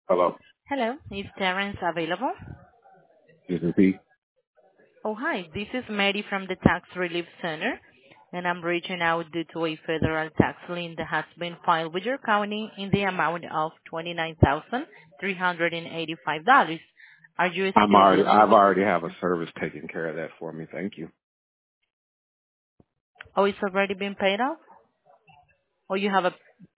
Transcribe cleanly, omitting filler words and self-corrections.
Hello. Hello, is Terrence available? This is Pete. Oh, hi. This is Mary from the Tax Relief Center, and I'm reaching out due to a federal tax lien that has been filed with your county in the amount of $29,385. Are you still I've dealing with? already have a service taking care of that for me. Thank you. Oh, it's already been paid off? Or you have a